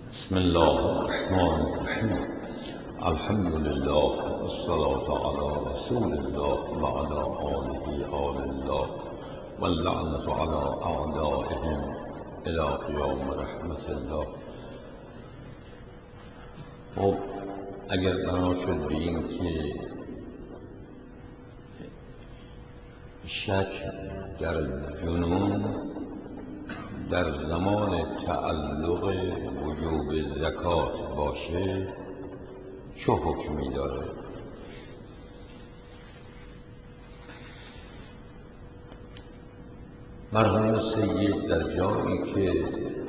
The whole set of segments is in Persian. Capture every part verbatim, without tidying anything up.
بسم الله الرحمن الرحیم. الحمد لله والصلاة على رسول الله وعلى آله آل الله واللعنة على أعدائهم إلى قیام رحمت الله. خب اگر بنا شد به این که شک در جنون در زمان تعلق وجوب زکات باشه چه حکمی داره؟ مرحوم سید در جایی که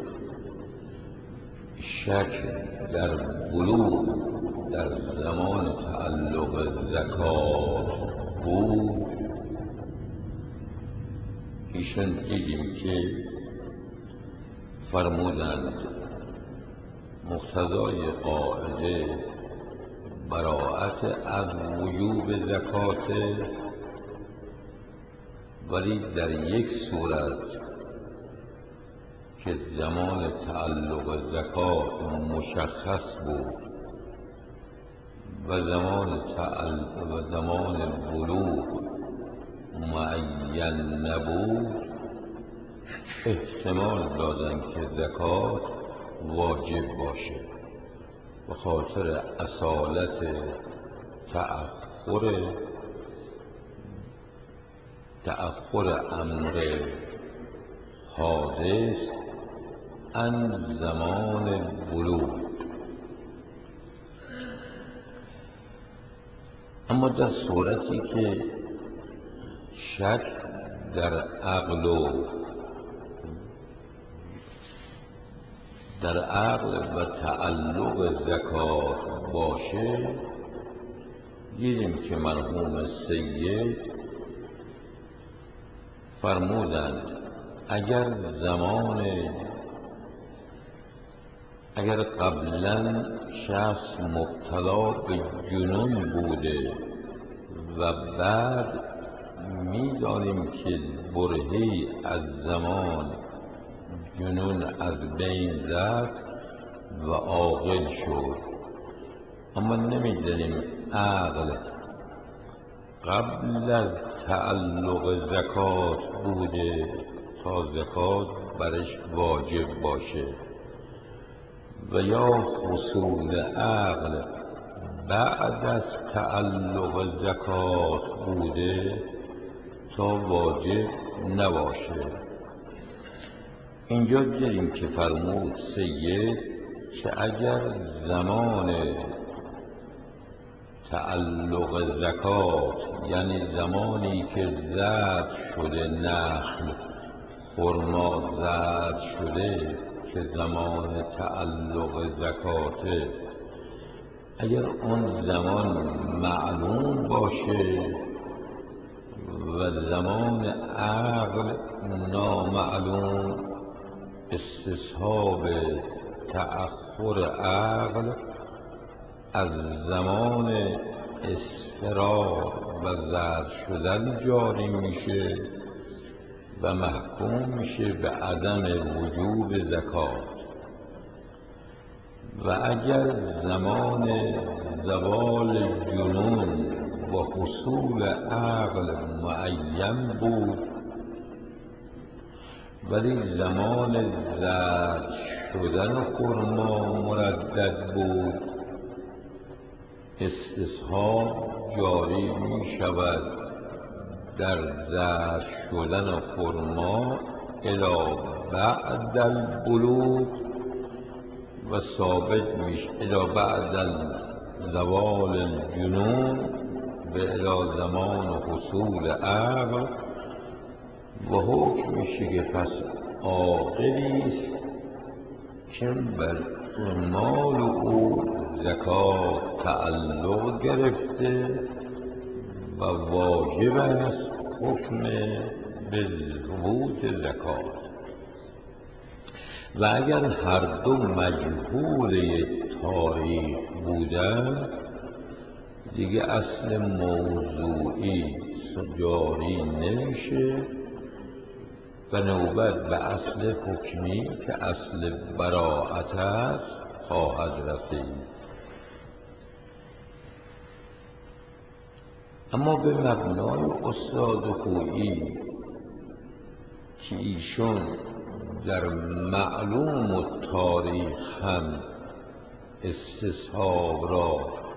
شک در بلوغ در زمان تعلق زکات بود، ایشون دیدیم که فرمودند مقتضای قاعده براءت از وجوب زکات، ولی در یک صورت که زمان تعلق زکات مشخص بود و زمان تعلق و زمان بلوغ معین نبود، احتمال دادن که زکات واجب باشه به خاطر اصالت تأخر تأخر امر حادث عن زمان بلوغ. اما در صورتی که شک در عقل و در عقل و تعلق زکات باشه، دیدیم که مرحوم سید فرمودند اگر زمان اگر قبلا شخص مبتلا به جنون بوده و بعد می‌دانیم که برهه‌ای از زمان جنون از بین رفت و عاقل شد، اما نمی‌دانیم عقل قبل از تعلق زکات بوده تا زکات برش واجب باشه و یا حصول عقل بعد از تعلق زکات بوده تا واجب نباشه. اینجا دیدیم که فرمود سید که اگر زمان تعلق زکات یعنی زمانی که زرع شده نخل خرما زرع شده که زمان تعلق زکاته، اگر اون زمان معلوم باشه و زمان عقل نامعلوم، استصحاب تأخر عقل از زمان اصفرار و زرد شدن جاری میشه و محکوم میشه به عدم وجوب زکات. و اگر زمان زوال جنون و حصول عقل معین بود ولی زمان زرد شدن خرما مردد بود، استصحاب جاری می شود در زرد شدن خرما الی بعد البلوغ و ثابت میشه الی بعد زوال الجنون و الی زمان حصول عقل، و حکم میشه که پس عاقلی است که بر مال او زکات تعلق گرفته و واجب است حکم به ثبوت زکات. و اگر هر دو مجهول تاریخ بودن، دیگه اصل موضوعی جاری نمیشه و نوبت به اصل حکمی که اصل براءت است خواهد رسید. اما به مبنای استاد خویی که ایشون در معلوم التاریخ هم استصحاب را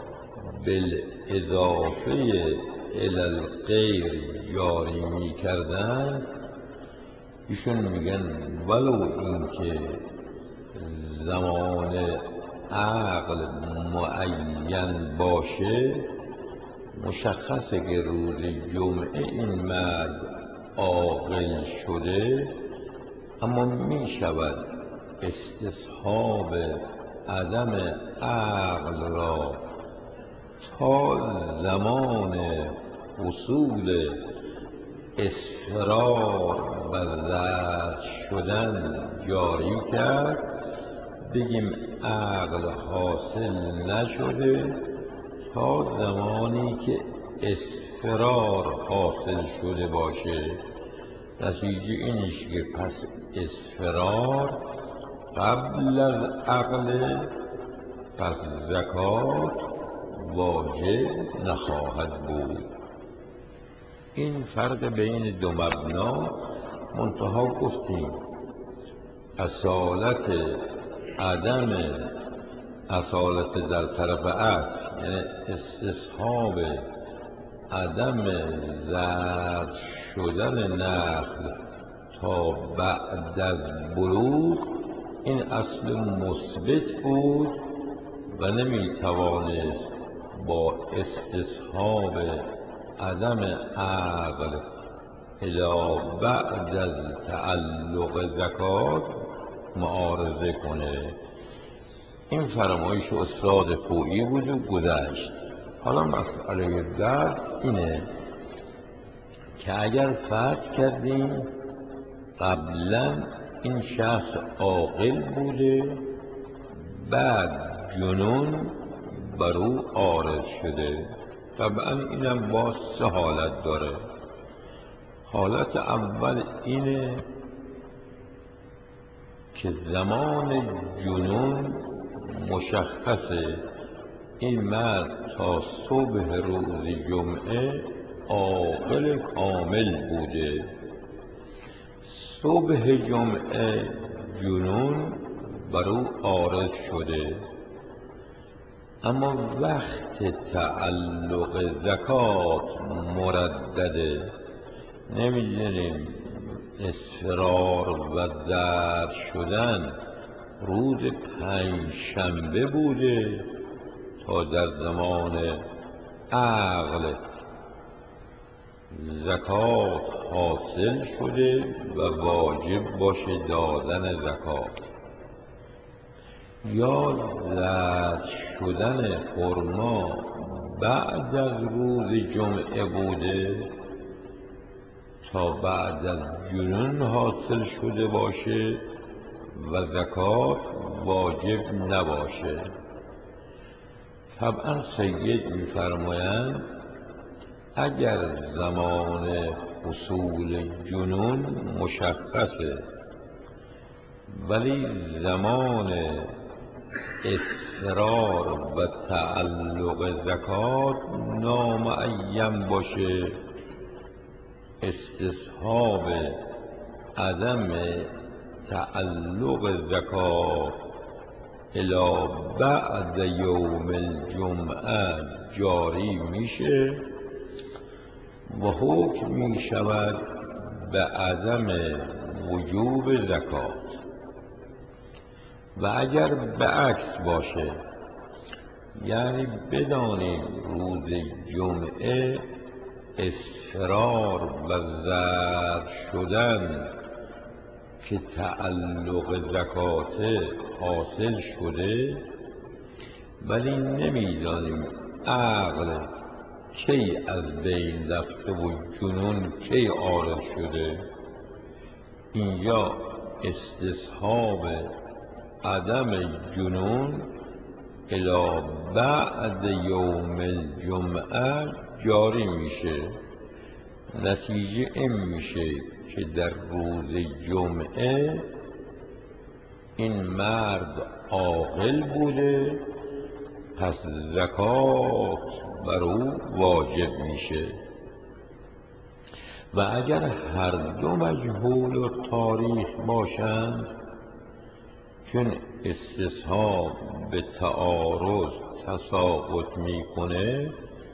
بالاضافه الی الغیر جاری می کردند، ایشون میگن ولو اینکه زمان عقل معین باشه، مشخصه که روز جمعه این مرد عاقل شده، اما می شود استصحاب عدم عقل را تا زمان حصول اصفرار و زرد شدن جاری کرد. بگیم عقل حاصل نشده تا زمانی که اصفرار حاصل شده باشه. نتیجه اینش که پس اصفرار قبل از عقل، پس زکات واجب نخواهد بود. این فرق بین دو مبنا. منتها گفتیم اصالت عدم اصالت در طرف عکس، یعنی استصحاب عدم زرد شدن نخل تا بعد از بلوغ، این اصل مثبت بود و نمی توانست با استصحاب عدم عقل الی بعد از تعلق زکات معارضه کنه. این فرمایش استاد خویی بود و گذشت. حالا مسئله بعد اینه که اگر فرض کردیم قبلا این شخص عاقل بوده، بعد جنون بر او عارض شده، طبعا اینم باز سه حالت داره. حالت اول اینه که زمان جنون مشخصه، این مرد تا صبح روز جمعه عاقل کامل بوده، صبح جمعه جنون بر او عارض شده، اما وقت تعلق زکات مردده. نمیدونیم اصفرار و زرد شدن روز پنج شنبه بوده تا در زمان عقل زکات حاصل شده و واجب باشه دادن زکات، یا زرد شدن خرما بعد از روز جمعه بوده تا بعد از جنون حاصل شده باشه و زکات واجب نباشه. طبعا سید می‌فرمایند اگر زمان حصول جنون مشخصه ولی زمان اصفرار و تعلق زکات نامعین باشه، استصحاب عدم تعلق زکات الی بعد یوم الجمعه جاری میشه و حکم می شود به عدم وجوب زکات. و اگر به عکس باشه، یعنی بدانیم روز جمعه اصفرار و زرد شدن که تعلق زکات حاصل شده، ولی نمیدانیم عقل کی از بین رفته و جنون کی عارض شده، اینجا استصحاب عدم جنون الی بعد یوم الجمعه جاری میشه. نتیجه این میشه که در روز جمعه این مرد عاقل بوده پس زکات بر او واجب میشه. و اگر هر دو مجهول و تاریخ باشند، چون استصحاب به تعارض تساقط میکنه،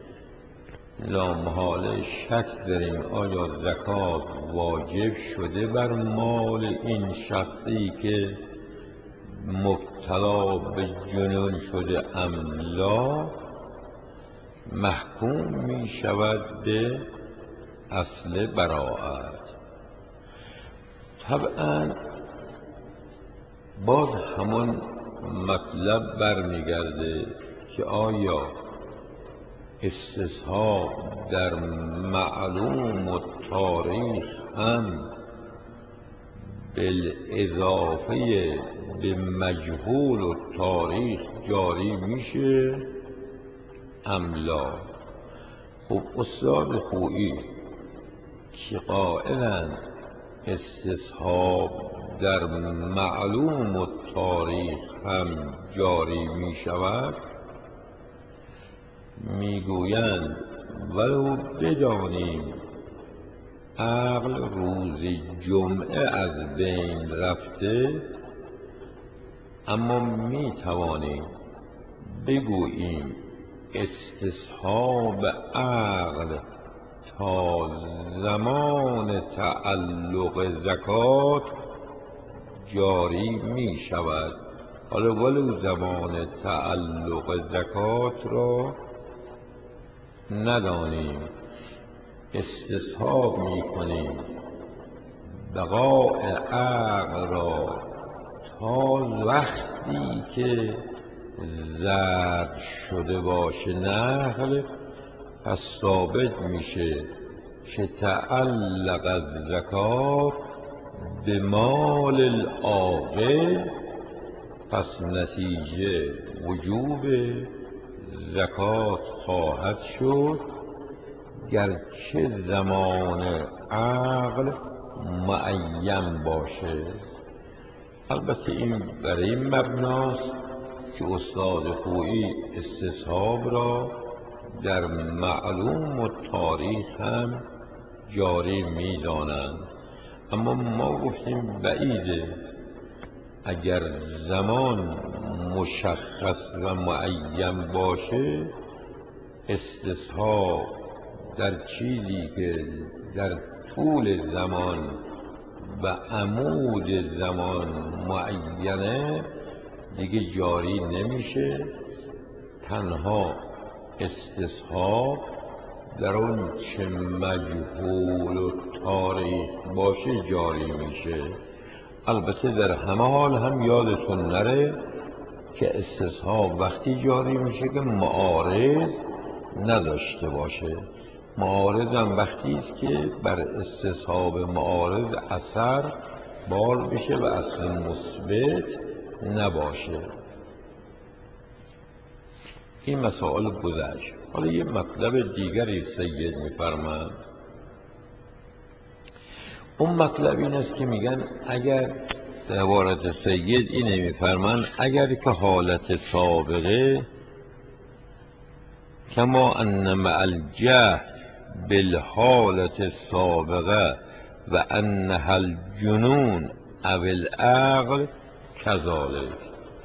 لامحاله شک داریم آیا زکات واجب شده بر مال این شخصی که مبتلا به جنون شده ام لا. محکوم می شود به اصل براءت. طبعا باز همون مطلب برمیگرده که آیا استصحاب در معلوم و تاریخ هم بالاضافه به مجهول و تاریخ جاری میشه ام لا؟ خب استاد خویی که قائلند استصحاب در معلوم و تاریخ هم جاری می شود، میگویند ولو بدانیم عقل روز جمعه از بین رفته، اما می توانیم بگوییم استصحاب عقل تا زمان تعلق زکات جاری می شود. حالا ولو زمان تعلق زکات را ندانیم، استصحاب می کنیم بقاء عقل را تا وقتی که زرد شده باشه نقل، پس ثابت میشه که تعلق الزکات به مال العاقل، پس نتیجه وجوب زکات خواهد شد، گرچه زمان عقل معین باشه. البته این برای این مبناست که استاد خویی استصحاب را در معلوم و تاریخ هم جاری می دانند. اما ما گفتیم بعیده اگر زمان مشخص و معین باشه، استصحاب در چیزی که در طول زمان و عمود زمان معینه دیگه جاری نمیشه. تنها استصحاب در اون چه مجهول و تاریخ باشه جاری میشه. البته در همه حال هم یادتون نره که استصحاب وقتی جاری میشه که معارض نداشته باشه. معارض هم وقتی است که بر استصحاب معارض اثر بال بشه و اصل مثبت نباشه. این مسائل گذشت. حالا یه مطلب دیگری سید میفرماند. اون مطلب این است که میگن اگر در عبارت سید اینه میفرماند اگر که حالت سابقه کما ان مع الجهل بالحالت السابقه و انها الجنون او العقل کذالک.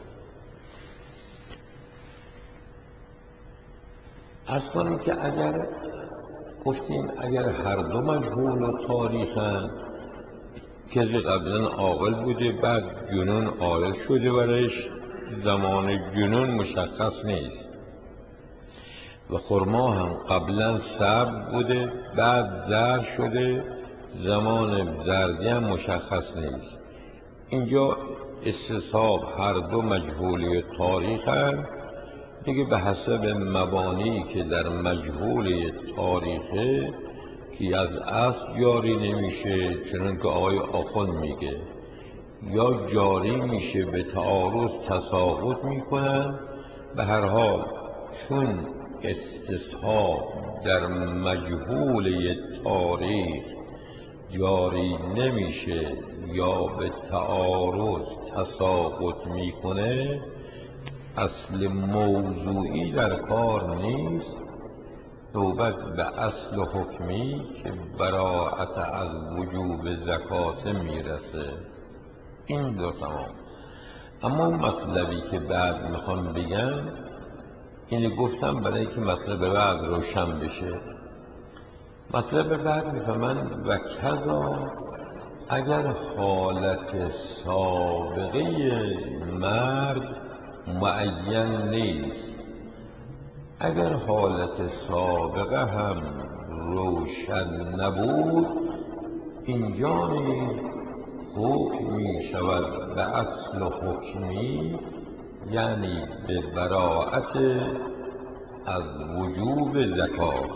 از کنیم که اگر گفتیم اگر هر دو مجهول و تاریخن، کسی قبلا عاقل بوده بعد جنون عارض شده برش، زمان جنون مشخص نیست، و خرما هم قبلا سبز بوده بعد زرد شده، زمان زردی هم مشخص نیست. اینجا استصحاب هر دو مجهولی تاریخ هم دیگه به حسب مبانی که در مجهول تاریخه که از اصل جاری نمیشه، چنان که آقای آخوند میگه، یا جاری میشه به تعارض تساقط میکنن. به هر حال چون استصحاب در مجهول تاریخ جاری نمیشه یا به تعارض تساقط میکنه، اصل موضوعی در کار نیست، نوبت به اصل حکمی که براءت از وجوب زکات میرسه. این دو تمام. اما مطلبی که بعد میخوام بگم اینو گفتم برای که مطلب بعد روشن بشه. مطلب بعد میفهمن و کذا اگر حالت سابقه مرد معین نیست، اگر حالت سابقه هم روشن نبود، اینجا نیز حکم می شود به اصل حکمی، یعنی به براءت از وجوب زکات.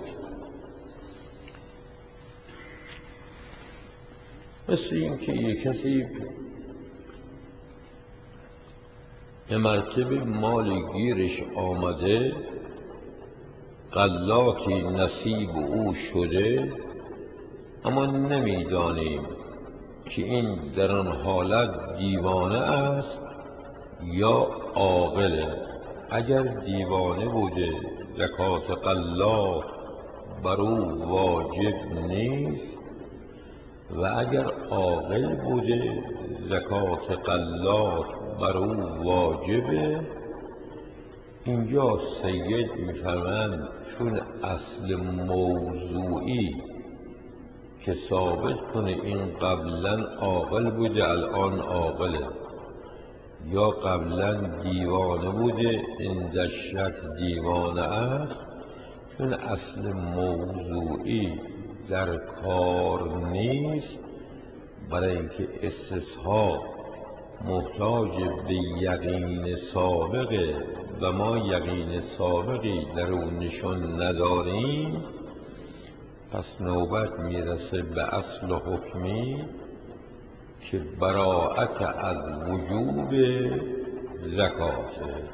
مثل این که یک کسی به مرتبه مال گیرش آمده، غلاتی نصیب او شده، اما نمیدانیم که این در آن حالت دیوانه است یا عاقله. اگر دیوانه بوده زکات غلات بر او واجب نیست، و اگر عاقل بوده زکات غلات بر او واجبه. اینجا سید میفرمند چون اصل موضوعی که ثابت کنه این قبلا عاقل بوده الان عاقله، یا قبلا دیوانه بوده این در شک دیوانه است، چون اصل موضوعی در کار نیست، برای اینکه استصحاب محتاج به یقین سابقه و ما یقین سابقی در اون نشان نداریم، پس نوبت میرسه به اصل حکمی که براءت از وجوب زکاته.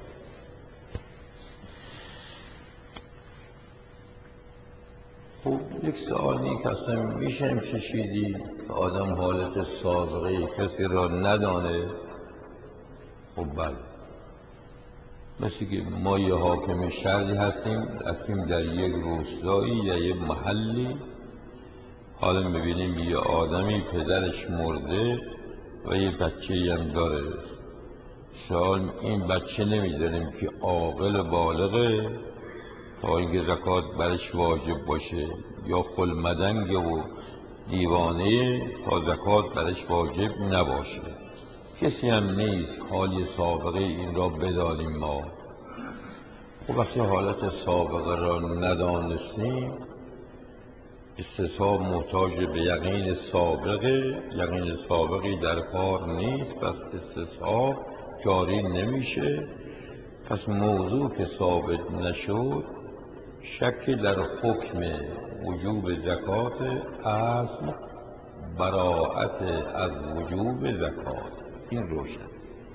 خب یک سوالی که اصلا میشه چشیدی که آدم حالت سابقه کسی را ندانه؟ خب بله، مثل که ما یه حاکم شهری هستیم، رفتیم در یک روستایی یا یک محلی، حالا میبینیم یه آدمی پدرش مرده و یه بچه هم داره. سوال این بچه نمیداریم که عاقل بالغه تا اینکه زکات برش واجب باشه، یا خلمدنگ و دیوانه تا زکات برش واجب نباشه. کسی هم نیست حالی سابقه این را بدانیم ما. خب وقتی حالت سابقه را ندانستیم، استصحاب محتاج به یقین سابقه، یقین سابقی در کار نیست، پس استصحاب جاری نمیشه. پس موضوع که ثابت نشد، شک در حکم وجوب زکات اصل براءت از وجوب زکات. این روشن.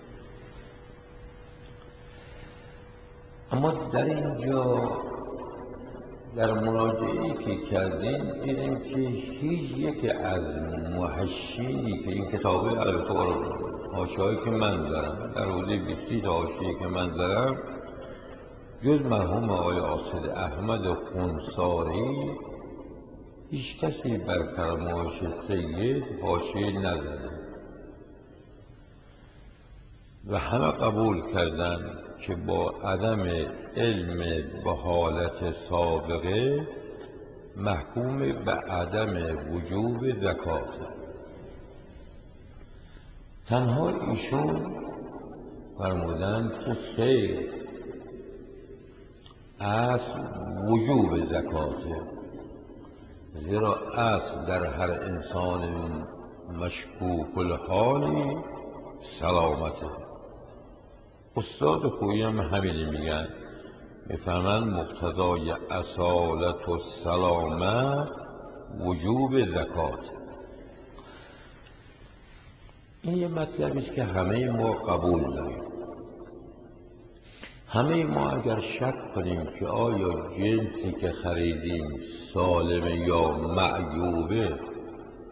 اما در اینجا در مراجعه‌ای که کردیم دیدیم که هیچ یک از محشینی که این کتابه البته حاشیه‌ای که من دارم در حوزه بیستی تا حاشیه‌ای که من دارم، جز مرحوم آقای آصد احمد خونساری هیچ کسی بر فرمایش سید حاشیه نزده و همه قبول کردن که با عدم علم به حالت سابقه محکوم به عدم وجوب زکات. تنها ایشون فرمودند که خیر، اصل وجوب زکاته، زیرا اصل در هر انسان مشکوک الحالی سلامته. استاد خویی هم همینی میگن، میفرمند مقتضای اصالت و سلامت وجوب زکات. این یه مطلبی است که همه ما قبول داریم. همه ما اگر شک کنیم که آیا جنسی که خریدیم سالمه یا معیوبه،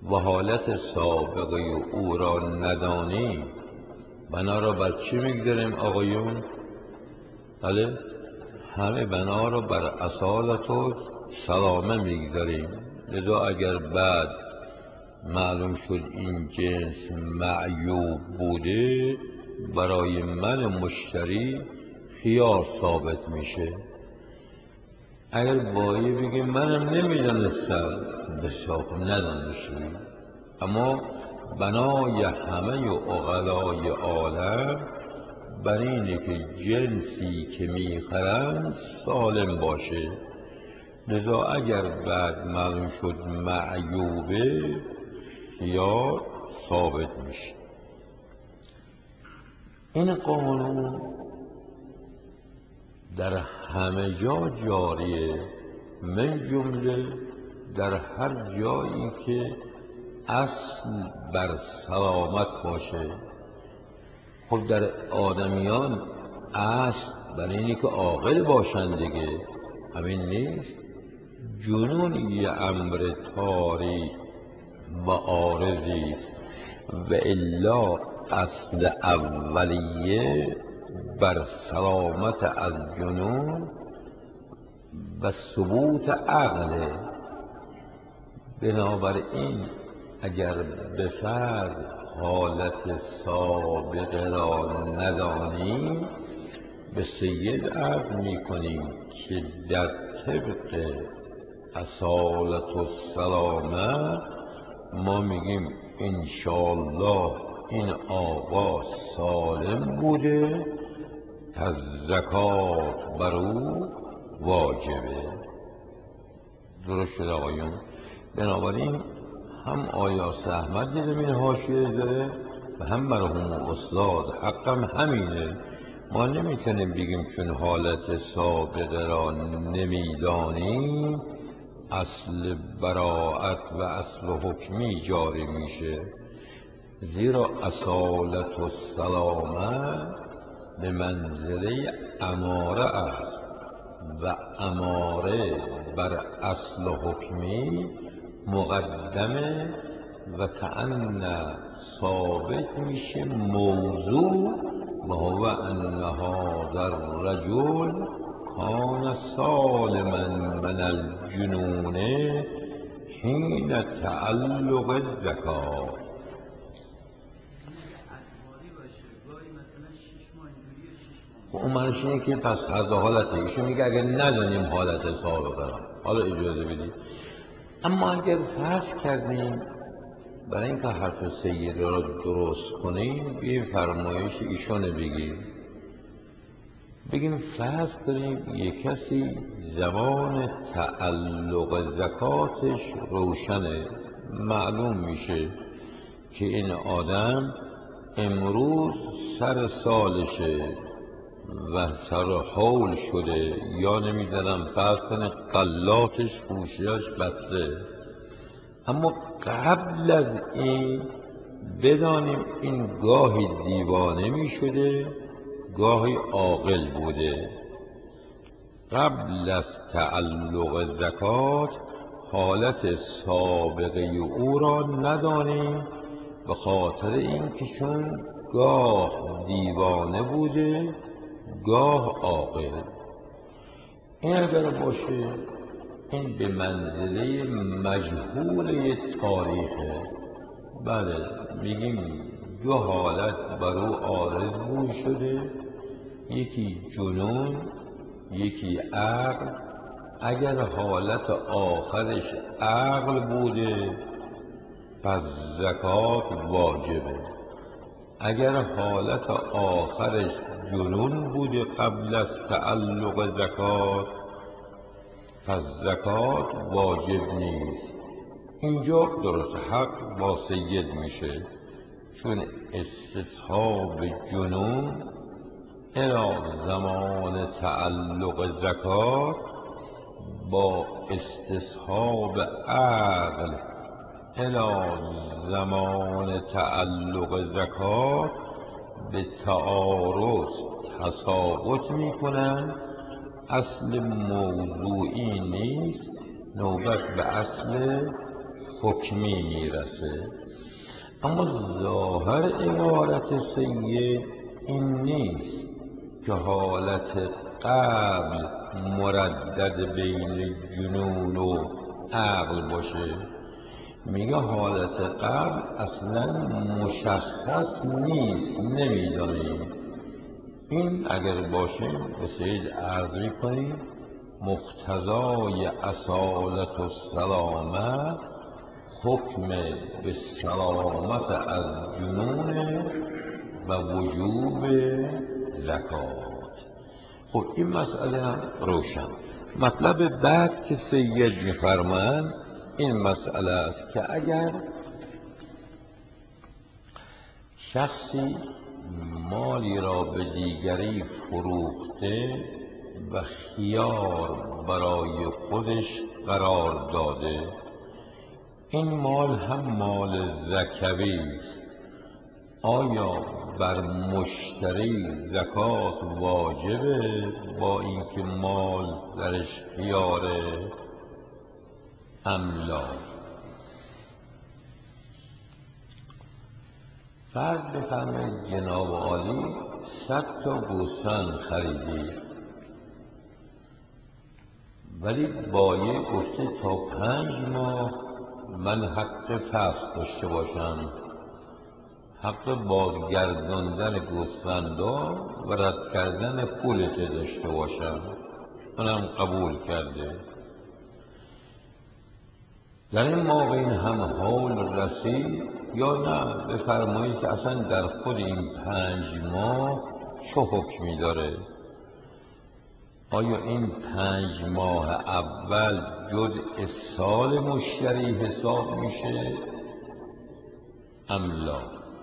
و حالت سابقه او را ندانی، بنا را بر چی میگذاریم آقایون؟ بله، همه بنا را بر اصالت و سلامه میگذاریم. لذا اگر بعد معلوم شد این جنس معیوب بوده، برای من مشتری خیار ثابت میشه. اگر بایی بگیم منم نمیدانستم، بسیار ندانشیم، اما بنای همه عقلای عالم بر اینه که جنسی که میخرند سالم باشه. لذا اگر بعد معلوم شد معیوبه، خیار ثابت میشه. این قانون در همه جا جاریه، من جمله در هر جایی که اصل بر سلامت باشه. خب در آدمیان اصل برای اینی که عاقل باشند دیگه، همین نیست؟ جنون یه امر طاری و عارضی است و الا اصل اولیه بر سلامت از جنون و ثبوت عقله. بنابراین اگر به فرض حالت سابقه را ندانیم، به سید عرض میکنیم که در طبق اصالت و سلامه ما میگیم انشاءالله این آقا سالم بوده، پس زکات بر او واجبه. درست شد آقایون؟ بنابراین هم آیاس احمد دیدم این حاشیه داره و هم مرحوم استاد حقم همینه. ما نمیتونیم بگیم چون حالت سابقه را نمیدانیم اصل براعت و اصل حکمی جاری میشه، زیرا اصالت و سلامه به منزله اماره است و اماره بر اصل حکمی مقدمه و کأن ثابت میشه موضوع و هو ان هذا الرجل کان سالما من الجنون حین تعلق الزکات. و اون معنیش اینه که پس هر دو حالته. ایشون میگه اگر ندانیم حالت سابقه را، حالا اجازه بدید. اما اگر فرض کردیم برای اینکه حرف سید را درست کنیم بیاییم فرمایش ایشون بگیم بگیم فرض کنیم یک کسی زمان تعلق زکاتش روشنه، معلوم میشه که این آدم امروز سر سالشه و سر حول شده، یا نمیدونم فرض کنه قلاتش خوشیاش بسته. اما قبل از این بدانیم این گاهی دیوانه می شده، گاهی عاقل بوده. قبل از تعلق زکات حالت سابقه او را ندانیم به خاطر اینکه چون گاه دیوانه بوده گاه عاقل. این اگر باشه این به منزله مجهول تاریخه. بله میگیم دو حالت بر او عارض بود شده، یکی جنون یکی عقل. اگر حالت آخرش عقل بوده پس زکات واجبه، اگر حالت آخرش جنون بوده قبل از تعلق زکات پس زکات واجب نیست. اینجا درست حق با سید میشه، چون استصحاب جنون الی زمان تعلق زکات با استصحاب عقل الی زمان تعلق زکات به تعارض تساقط میکنن. اصل موضوعی نیست، نوبت به اصل حکمی میرسه. اما ظاهر عبارت سید این نیست که حالت قبل مردد بین جنون و عقل باشه. میگه حالت قبل اصلا مشخص نیست، نمیدانیم. این اگر باشه به سید عرض میکنیم مقتضای اصالت و سلامت حکم به سلامت از جنون و وجوب زکات. خب این مسئله هم روشن. مطلب بعد که سید میفرمایند این مسئله است که اگر شخصی مالی را به دیگری فروخته و خیار برای خودش قرار داده، این مال هم مال زکوی است، آیا بر مشتری زکات واجبه با اینکه مال درش خیاره ام لا؟ فرض بفرمایید جناب عالی صد تا گوسفند خریدی، ولی بایع گفته تا پنج ماه من حق فصل داشته باشم، حق بازگرداندن گوسفندا و رد کردن پولت داشته باشم. منم قبول کرده. در این موقع هم حول رسید یا نه بفرمایید که اصلا در خود این پنج ماه چه حکمی داره؟ آیا این پنج ماه اول جزء سال مشتری حساب میشه ام لا؟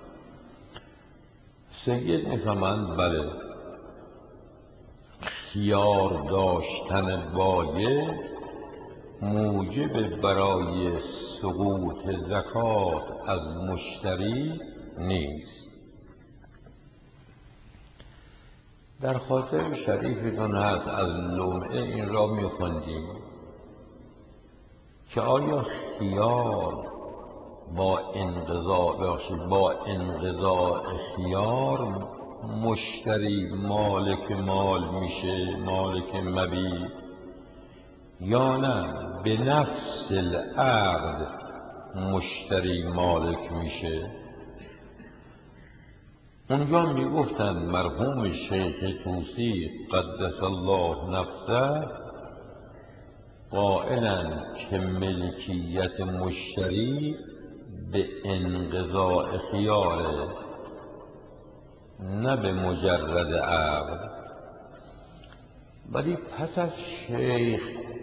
سید میفهمند بله، خیار داشتن بایع موجب برای سقوط زکات از مشتری نیست. در خاطر شریفتون هست از لمعه این را میخوندیم که آیا خیار با انقضاء بخشید با انقضاء خیار مشتری مالک مال میشه، مالک مبیع، یا نه به نفس العقد مشتری مالک میشه؟ اونجا میگفتن مرحوم شیخ طوسی قدس الله نفسه قائلا که ملکیت مشتری به انقضاء خیاره نه به مجرد عقد. ولی پس از شیخ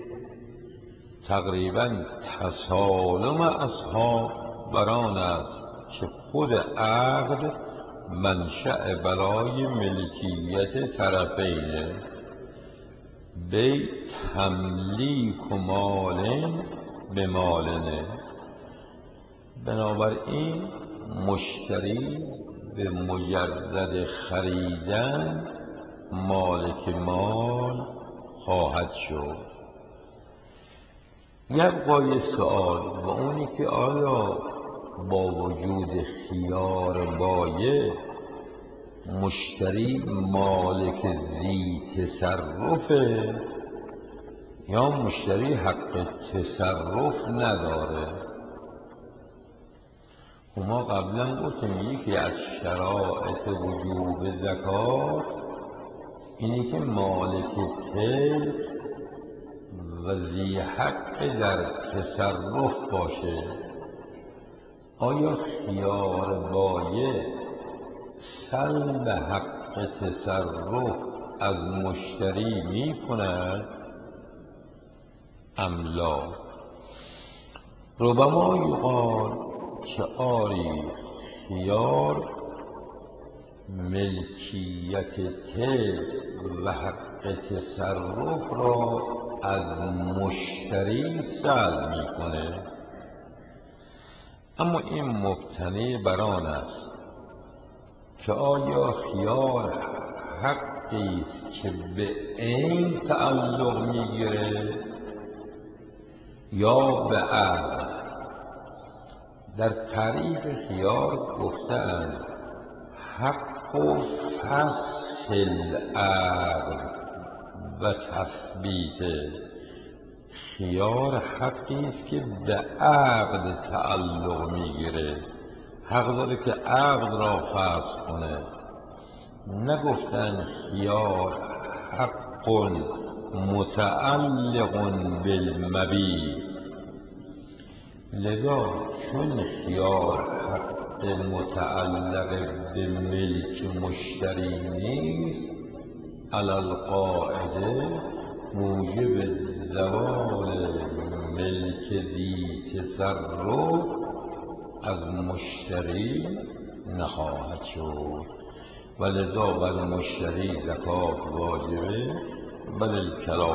تقریبا تسالم اصحاب بران است که خود عقد منشأ بلای ملکیت طرفینه، بی تملیک و مالن به مالنه. بنابراین مشتری به مجرد خریدن مالک مال خواهد شد. یبقای سؤال و اونی که آیا با وجود خیار بایع مشتری مالک ذی تصرفه یا مشتری حق تصرف نداره؟ ما قبلا گفتیم یکی از شرایط وجوب زکات اینه که مالک تلک و ذی حق در تصرف باشه. آیا خیار بایع سلب حق تصرف از مشتری می کند ام لا؟ ربما یقال که آری خیار ملکیت تلک و حق تصرف را از مشتری سلب میکنه، اما این مبتنی بر آن است که آیا خیار حقی است که به عین تعلق میگیره یا به عقد؟ در تعریف خیار گفتند حق و فسخ العقد و تثبیت. خیار حقی است که به عقد تعلق میگیره، حق داره که عقد را فسخ کنه. نگفتن خیار حق متعلق بالمبیع. لذا چون خیار حق متعلق به ملک مشتری نیست، علی القاعده موجب زوال ملک ذی تصرف از مشتری نخواهد شد و لذا بر مشتری زکات واجبه. بل الکلام